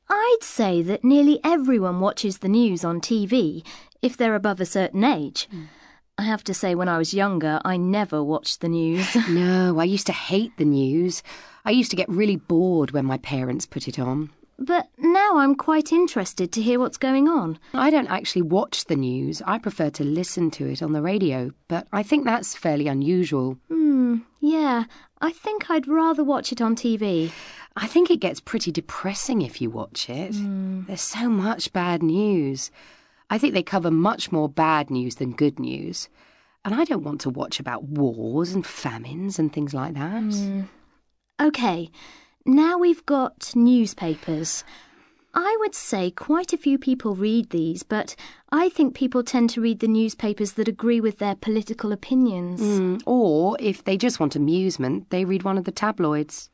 I'd say that nearly everyone watches the news on TV if they're above a certain age. I have to say, when I was younger, I never watched the news. No, I used to hate the news. I used to get really bored when my parents put it on. But now I'm quite interested to hear what's going on. I don't actually watch the news. I prefer to listen to it on the radio, but I think that's fairly unusual. Yeah, I think I'd rather watch it on TV. I think it gets pretty depressing if you watch it. There's so much bad news. I think they cover much more bad news than good news. And I don't want to watch about wars and famines and things like that. OK, now we've got newspapers. I would say quite a few people read these, but I think people tend to read the newspapers that agree with their political opinions. Or, if they just want amusement, they read one of the tabloids.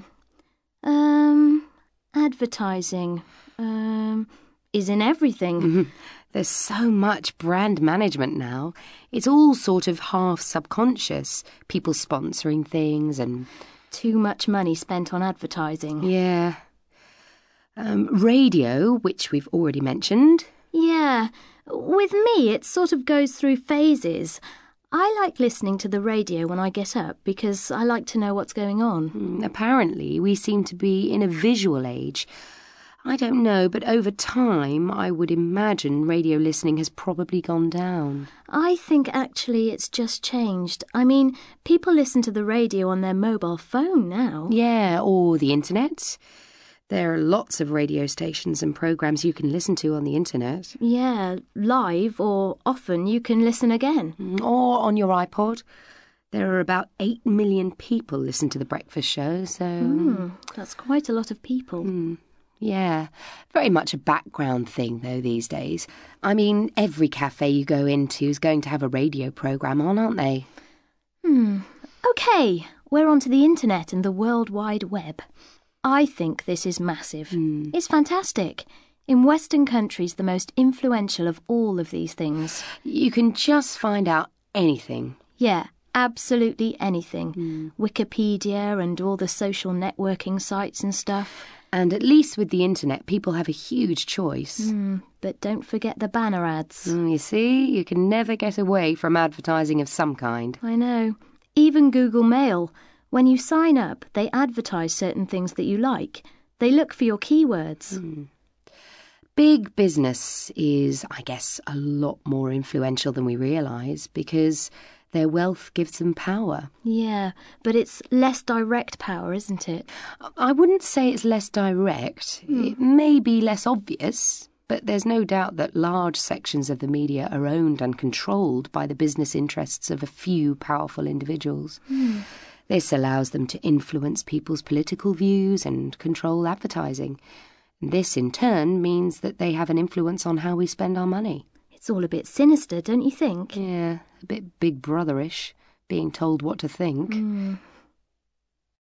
Advertising is in everything. There's so much brand management now. It's all sort of half subconscious. People sponsoring things and... Too much money spent on advertising. Yeah. Radio, which we've already mentioned. Yeah. With me, it sort of goes through phases. I like listening to the radio when I get up because I like to know what's going on. Apparently, we seem to be in a visual age. I don't know, but over time, I would imagine radio listening has probably gone down. I think actually it's just changed. I mean, people listen to the radio on their mobile phone now. Yeah, or the internet. There are lots of radio stations and programmes you can listen to on the internet. Yeah, live, or often you can listen again. Or on your iPod. There are about 8 million people listen to The Breakfast Show, so... That's quite a lot of people. Yeah, very much a background thing, though, these days. I mean, every cafe you go into is going to have a radio programme on, aren't they? OK, we're onto the internet and the World Wide Web. I think this is massive. It's fantastic. In Western countries, the most influential of all of these things. You can just find out anything. Yeah, absolutely anything. Wikipedia and all the social networking sites and stuff. And at least with the internet, people have a huge choice. But don't forget the banner ads. You see, you can never get away from advertising of some kind. I know. Even Google Mail. When you sign up, they advertise certain things that you like. They look for your keywords. Big business is, I guess, a lot more influential than we realise because their wealth gives them power. Yeah, but it's less direct power, isn't it? I wouldn't say it's less direct. It may be less obvious, but there's no doubt that large sections of the media are owned and controlled by the business interests of a few powerful individuals. This allows them to influence people's political views and control advertising. This, in turn, means that they have an influence on how we spend our money. It's all a bit sinister, don't you think? Yeah, a bit Big Brotherish, being told what to think.